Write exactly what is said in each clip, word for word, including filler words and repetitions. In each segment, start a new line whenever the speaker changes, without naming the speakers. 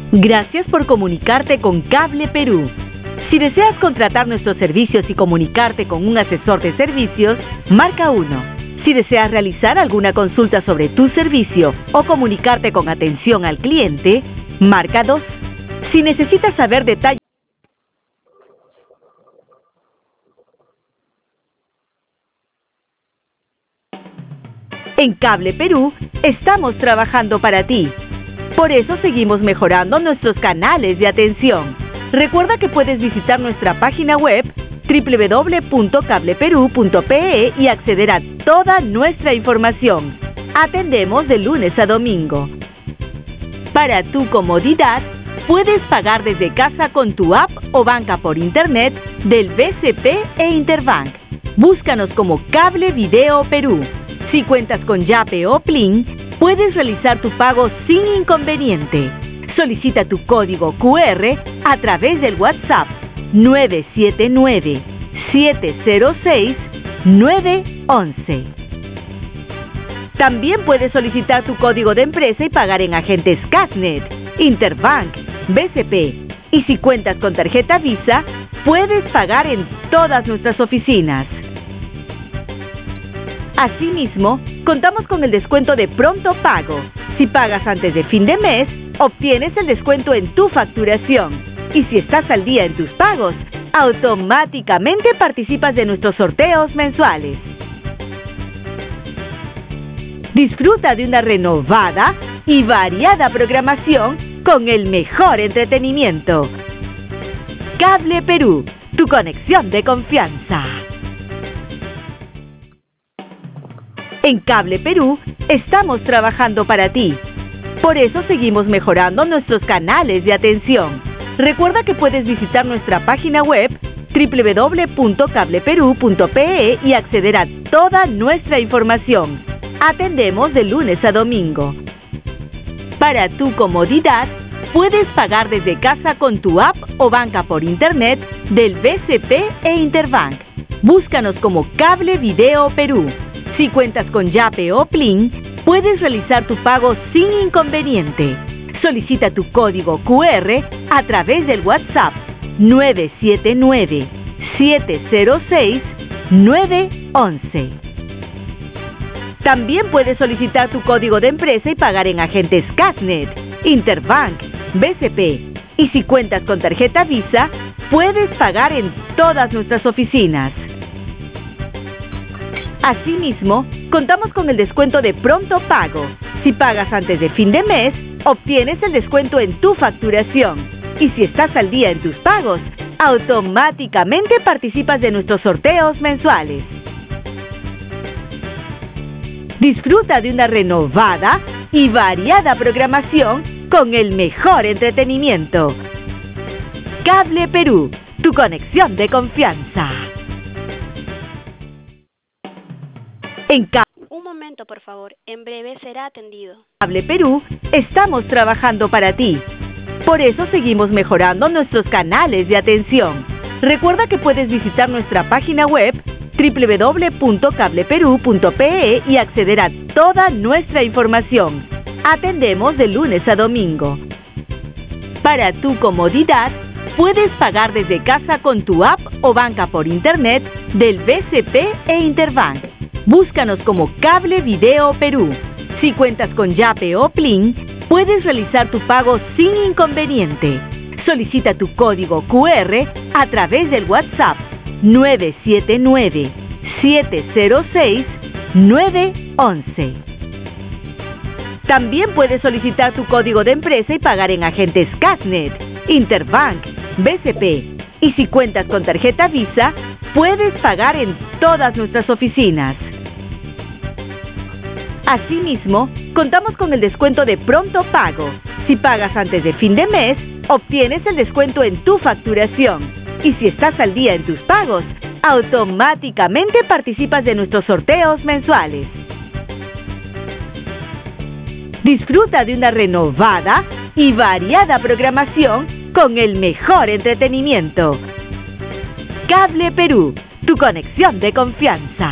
Gracias por comunicarte con Cable Perú. Si deseas contratar nuestros servicios y comunicarte con un asesor de servicios, marca uno. Si deseas realizar alguna consulta sobre tu servicio o comunicarte con atención al cliente, marca dos. Si necesitas saber detalles en Cable Perú, estamos trabajando para ti. Por eso seguimos mejorando nuestros canales de atención. Recuerda que puedes visitar nuestra página web doble u doble u doble u punto cable perú punto pe e y acceder a toda nuestra información. Atendemos de lunes a domingo. Para tu comodidad, puedes pagar desde casa con tu app o banca por internet del B C P e Interbank. Búscanos como Cable Video Perú. Si cuentas con Yape o Plin, puedes realizar tu pago sin inconveniente. Solicita tu código cu erre a través del WhatsApp nueve siete nueve, siete cero seis, nueve once. También puedes solicitar tu código de empresa y pagar en agentes Casnet, Interbank, B C P. Y si cuentas con tarjeta Visa, puedes pagar en todas nuestras oficinas. Asimismo, contamos con el descuento de pronto pago. Si pagas antes de fin de mes, obtienes el descuento en tu facturación. Y si estás al día en tus pagos, automáticamente participas de nuestros sorteos mensuales. Disfruta de una renovada y variada programación con el mejor entretenimiento. Cable Perú, tu conexión de confianza. En Cable Perú, estamos trabajando para ti. Por eso seguimos mejorando nuestros canales de atención. Recuerda que puedes visitar nuestra página web doble u doble u doble u punto cable perú punto pe e y acceder a toda nuestra información. Atendemos de lunes a domingo. Para tu comodidad, puedes pagar desde casa con tu app o banca por internet del B C P e Interbank. Búscanos como Cable Video Perú. Si cuentas con Yape o Plin, puedes realizar tu pago sin inconveniente. Solicita tu código cu erre a través del WhatsApp nueve siete nueve, siete cero seis, nueve once. También puedes solicitar tu código de empresa y pagar en agentes Casnet, Interbank, B C P. Y si cuentas con tarjeta Visa, puedes pagar en todas nuestras oficinas. Asimismo, contamos con el descuento de pronto pago. Si pagas antes de fin de mes, obtienes el descuento en tu facturación. Y si estás al día en tus pagos, automáticamente participas de nuestros sorteos mensuales. Disfruta de una renovada y variada programación con el mejor entretenimiento. Cable Perú, tu conexión de confianza. En Cable
Un momento, por favor. En breve será atendido.
Cable Perú, estamos trabajando para ti. Por eso seguimos mejorando nuestros canales de atención. Recuerda que puedes visitar nuestra página web doble u doble u doble u punto cable perú punto pe e y acceder a toda nuestra información. Atendemos de lunes a domingo. Para tu comodidad, puedes pagar desde casa con tu app o banca por internet del B C P e Interbank. Búscanos como Cable Video Perú. Si cuentas con Yape o Plin, puedes realizar tu pago sin inconveniente. Solicita tu código cu erre a través del WhatsApp nueve siete nueve, siete cero seis, nueve once. También puedes solicitar tu código de empresa y pagar en agentes Casnet, Interbank, B C P. Y si cuentas con tarjeta Visa, puedes pagar en todas nuestras oficinas. Asimismo, contamos con el descuento de pronto pago. Si pagas antes de fin de mes, obtienes el descuento en tu facturación. Y si estás al día en tus pagos, automáticamente participas de nuestros sorteos mensuales. Disfruta de una renovada y variada programación con el mejor entretenimiento. Cable Perú, tu conexión de confianza.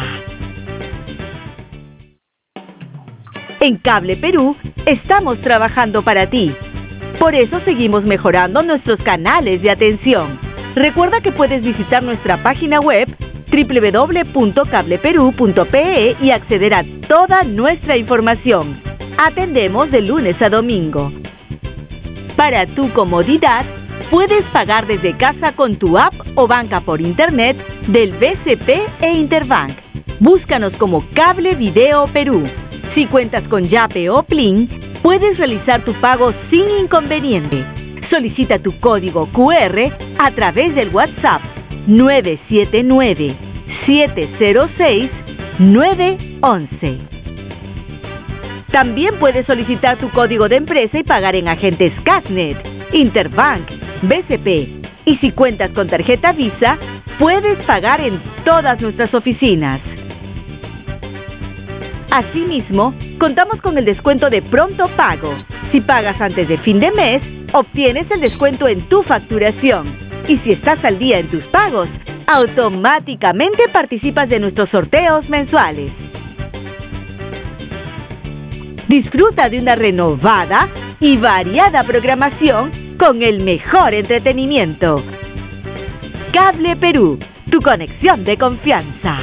En Cable Perú, estamos trabajando para ti. Por eso seguimos mejorando nuestros canales de atención. Recuerda que puedes visitar nuestra página web doble u doble u doble u punto cable perú punto pe e y acceder a toda nuestra información. Atendemos de lunes a domingo. Para tu comodidad, puedes pagar desde casa con tu app o banca por internet del B C P e Interbank. Búscanos como Cable Video Perú. Si cuentas con Yape o Plin, puedes realizar tu pago sin inconveniente. Solicita tu código cu erre a través del WhatsApp nueve siete nueve, siete cero seis, nueve once. También puedes solicitar tu código de empresa y pagar en agentes Casnet, Interbank, B C P. Y si cuentas con tarjeta Visa, puedes pagar en todas nuestras oficinas. Asimismo, contamos con el descuento de pronto pago. Si pagas antes de fin de mes, obtienes el descuento en tu facturación. Y si estás al día en tus pagos, automáticamente participas de nuestros sorteos mensuales. Disfruta de una renovada y variada programación con el mejor entretenimiento. Cable Perú, tu conexión de confianza.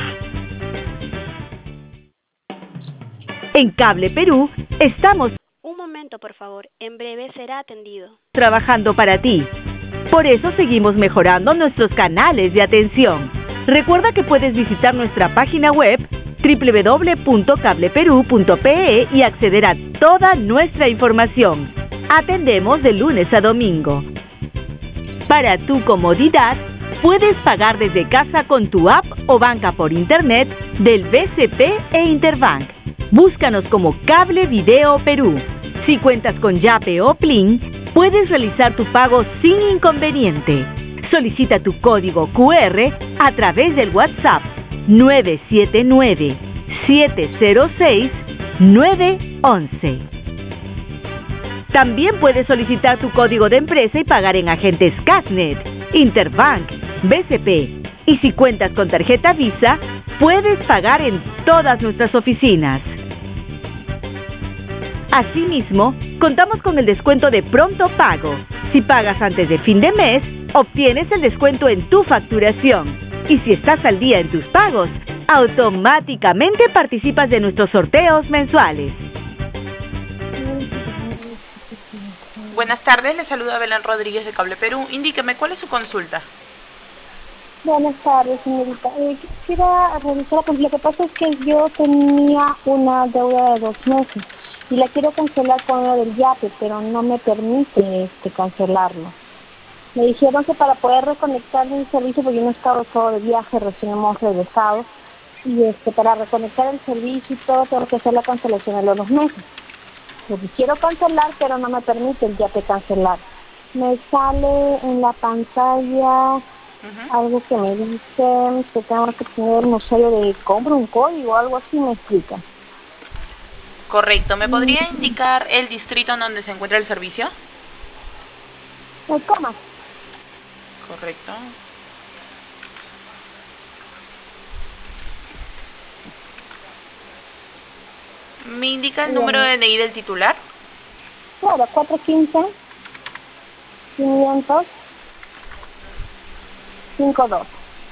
En Cable Perú estamos
Un momento, por favor. En breve será atendido.
trabajando para ti. Por eso seguimos mejorando nuestros canales de atención. Recuerda que puedes visitar nuestra página web doble u doble u doble u punto cable perú punto pe e y acceder a toda nuestra información. Atendemos de lunes a domingo. Para tu comodidad, puedes pagar desde casa con tu app o banca por internet del B C P e Interbank. Búscanos como Cable Video Perú. Si cuentas con Yape o Plin, puedes realizar tu pago sin inconveniente. Solicita tu código cu erre a través del WhatsApp nueve siete nueve, siete cero seis, nueve once. También puedes solicitar tu código de empresa y pagar en agentes Casnet, Interbank, B C P. Y si cuentas con tarjeta Visa, puedes pagar en todas nuestras oficinas. Asimismo, contamos con el descuento de pronto pago. Si pagas antes de fin de mes, obtienes el descuento en tu facturación. Y si estás al día en tus pagos, automáticamente participas de nuestros sorteos mensuales.
Buenas tardes, le saluda Belén Rodríguez de Cable Perú. Indíqueme, ¿cuál es su consulta?
Buenas tardes, señorita. Eh, quisiera revisar, pues lo que pasa es que yo tenía una deuda de dos meses y la quiero cancelar con lo del Yape, pero no me permite este, cancelarlo. Me dijeron que para poder reconectar el servicio, porque yo no he estado todo de viaje, recién hemos regresado, y este, para reconectar el servicio y todo, tengo que hacer la cancelación de los dos meses. Lo que quiero cancelar, pero no me permite el Yape cancelar. Me sale en la pantalla uh-huh. algo que me dice que tengo que tener un usuario de compra, un código, algo así me explica.
Correcto. ¿Me podría indicar el distrito en donde se encuentra el servicio?
El coma.
Correcto. ¿Me indica el Bien. número de D N I del titular?
Claro, cuatro uno cinco, quinientos, cincuenta y dos.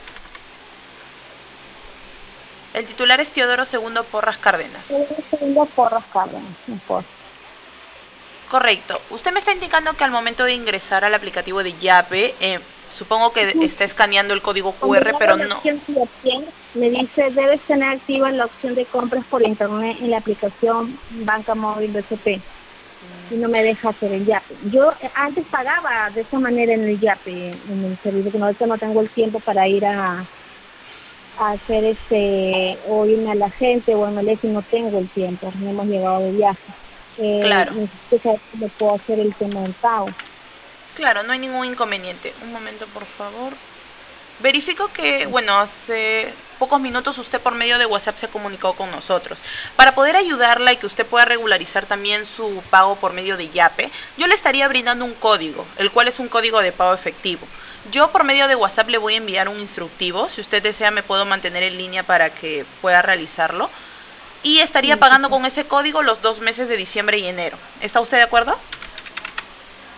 El titular es Teodoro Segundo Porras Cárdenas.
Teodoro Segundo Porras Cárdenas, por.
Correcto. Usted me está indicando que al momento de ingresar al aplicativo de Yape, eh, supongo que uh-huh. está escaneando el código cu erre, pero no...
Me dice, debes tener activa la opción de compras por internet en la aplicación Banca Móvil B C P. Uh-huh. Y no me deja hacer el Yape. Yo eh, antes pagaba de esa manera en el Yape, en el servicio, que no, ahorita no tengo el tiempo para ir a, a hacer este, o irme a la gente o en el y no tengo el tiempo, no hemos llegado de viaje. Eh,
claro.
Necesito saber cómo puedo hacer el tema del pago.
Claro, no hay ningún inconveniente. Un momento, por favor. Verifico que, bueno, hace pocos minutos usted por medio de WhatsApp se comunicó con nosotros. Para poder ayudarla y que usted pueda regularizar también su pago por medio de Yape, yo le estaría brindando un código, el cual es un código de pago efectivo. Yo por medio de WhatsApp le voy a enviar un instructivo. Si usted desea, me puedo mantener en línea para que pueda realizarlo. Y estaría pagando con ese código los dos meses de diciembre y enero. ¿Está usted de acuerdo?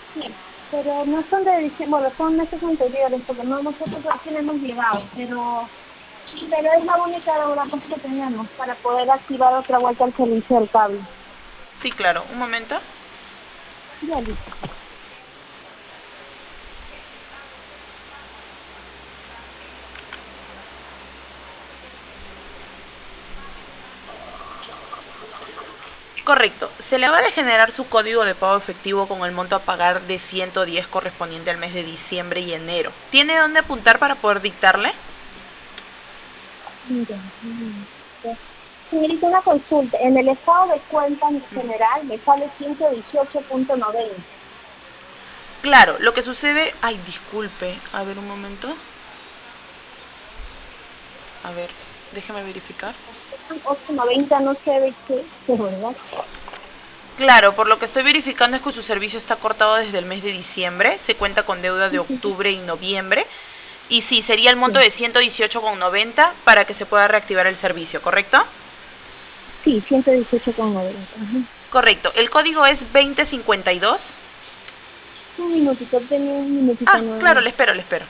pero no son de diciembre, bueno, son meses anteriores, porque no nosotros recién hemos llegado, pero, pero es la única hora pues, que tenemos para poder activar otra vuelta el servicio del cable.
Sí, claro. Un momento.
Ya listo.
Correcto. Se le va a generar su código de pago efectivo con el monto a pagar de ciento diez correspondiente al mes de diciembre y enero. ¿Tiene dónde apuntar para poder dictarle?
Mira, mira. Señorita, una consulta. En el estado de cuenta en general me sale ciento dieciocho punto noventa.
Claro, lo que sucede... Ay, disculpe. A ver, un momento. A ver, déjeme verificar.
ocho noventa no sé de qué, de verdad.
Claro, por lo que estoy verificando es que su servicio está cortado desde el mes de diciembre. Se cuenta con deuda de octubre y noviembre. Y sí, sería el monto
Sí.
de ciento dieciocho con noventa para que se pueda reactivar el servicio, ¿correcto?
Sí, ciento dieciocho con noventa. Ajá.
Correcto. El código es veinte cincuenta y dos.
Un minutito, tenía un minutito.
Ah,
nada
claro,
más.
le espero, le espero.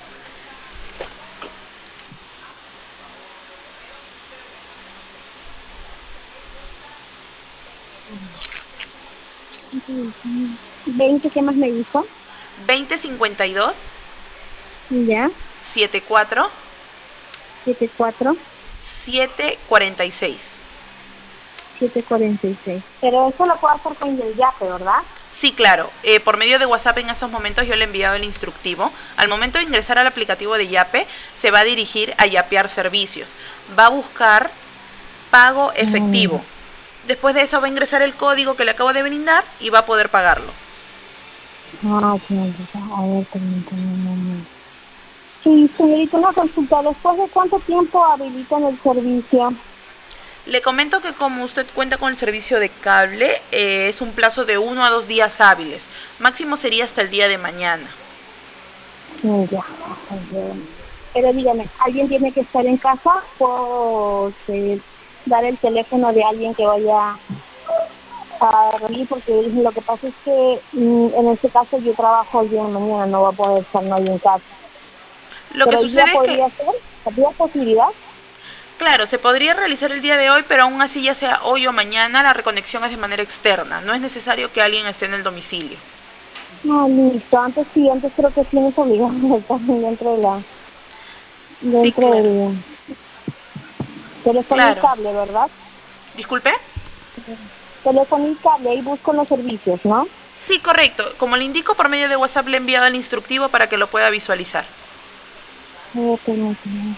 veinte, ¿qué más me dijo?
veinte cincuenta y dos,
Ya,
setenta y cuatro,
setenta y cuatro,
setecientos cuarenta y seis.
setecientos cuarenta y seis. Pero eso lo puedo hacer con el yape, ¿verdad?
Sí, claro. Eh, por medio de WhatsApp en estos momentos yo le he enviado el instructivo. Al momento de ingresar al aplicativo de Yape, se va a dirigir a Yapear Servicios. Va a buscar pago efectivo. Después de eso va a ingresar el código que le acabo de brindar y va a poder pagarlo.
Ah, señorita, a ver, permítame un momento. Sí, señorita, una consulta. ¿Después de cuánto tiempo habilitan el servicio?
Le comento que como usted cuenta con el servicio de cable, eh, es un plazo de uno a dos días hábiles. Máximo sería hasta el día de mañana.
Sí, ya. Pero dígame, ¿alguien tiene que estar en casa o eh, dar el teléfono de alguien que vaya a reunir? Porque lo que pasa es que mm, en este caso yo trabajo el día de mañana, no va a poder estar nadie en casa.
Lo que
Pero hoy día
sucede es que,
podría ser, ¿habría posibilidad?
claro, se podría realizar el día de hoy, pero aún así ya sea hoy o mañana, la reconexión es de manera externa. No es necesario que alguien esté en el domicilio.
No, listo. Antes sí, antes creo que sí nos obligaron a estar dentro de la...
Sí,
dentro
claro.
del teléfono y
Claro.
cable, ¿verdad?
Disculpe.
Teléfono y cable, ahí busco los servicios, ¿no?
Sí, correcto. Como le indico, por medio de WhatsApp le he enviado el instructivo para que lo pueda visualizar.
Eh, permíteme.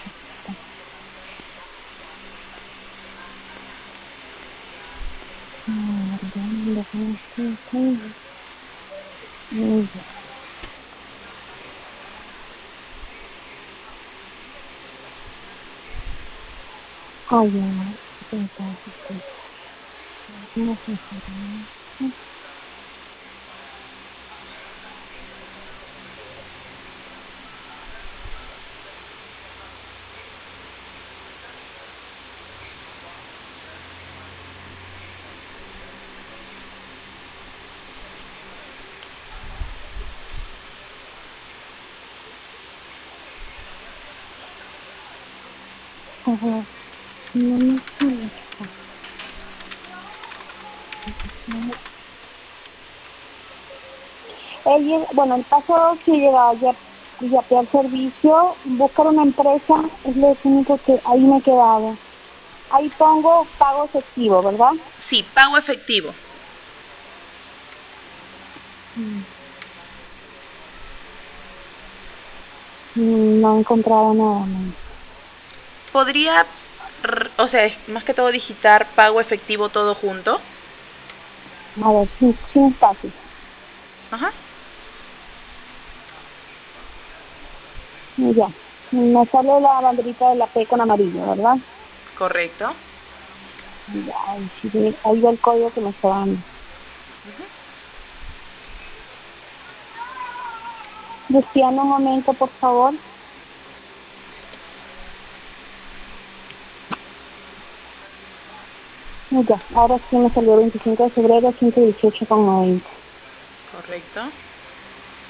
Ah, ¿dónde está? Muy bien. Ay, no, ¿qué pasa? No sé si- Ajá. No, no sé. Ella, bueno, en caso si llega ya ya al servicio, buscar una empresa es lo único que ahí me he quedado. Ahí pongo pago efectivo, ¿verdad?
Sí, pago efectivo.
Mm. Mm, No he encontrado nada más.
Podría, r- o sea, es más que todo digitar pago efectivo todo junto.
A ver, sin, sin espacio.
Ajá.
Ya. Me sale la banderita de la P con amarillo, ¿verdad?
Correcto.
Ya, ahí sí ve- ahí va el código que me está dando. Cristiano, un momento, por favor. Ya, ahora sí me salió veinticinco de febrero, ciento dieciocho con noventa.
Correcto.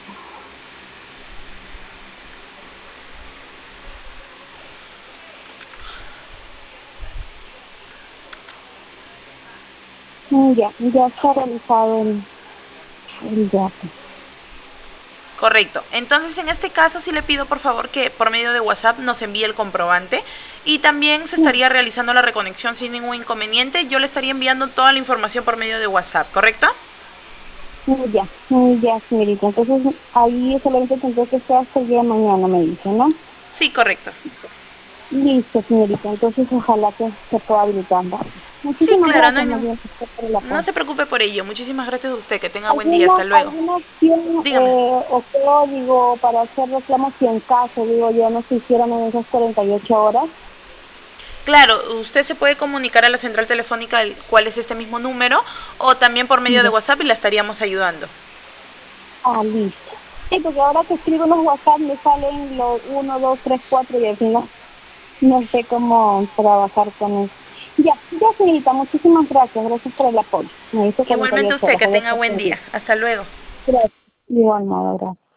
Mm, Ya, ya está realizado el, el yape.
Correcto. Entonces, en este caso, sí le pido por favor que por medio de WhatsApp nos envíe el comprobante y también se estaría realizando la reconexión sin ningún inconveniente. Yo le estaría enviando toda la información por medio de WhatsApp, ¿correcto?
Mm, Ya, mm, ya, señorita. Entonces, ahí solamente tendré que estar hasta el día de mañana, me dice, ¿no?
Sí, correcto.
Listo, señorita. Entonces, ojalá que se pueda habilitar. ¿No?
Sí,
Muchísimas
claro, no,
gracias,
hay
más
ningún-
bien, por el
no
apoyo.
se preocupe por ello. Muchísimas gracias a usted. Que tenga buen día.
¿Alguna,
Hasta luego.
alguna opción
Dígame.
eh, o código para hacer reclamos si en caso, digo yo, no se hicieron en esas cuarenta y ocho horas?
Claro, usted se puede comunicar a la central telefónica, el cual es este mismo número, o también por medio de
Ya.
WhatsApp y la estaríamos ayudando.
Ah, listo. Sí, porque ahora que escribo los WhatsApp me salen los uno, dos, tres, cuatro y al final no sé cómo trabajar con eso. Ya, ya, señorita, muchísimas gracias. Gracias por el apoyo. Me dice cuarenta y
Igualmente
ocho
usted,
horas.
que
Voy a
tenga
estar
buen día.
pendiente.
Hasta luego.
Gracias. De igual modo, gracias.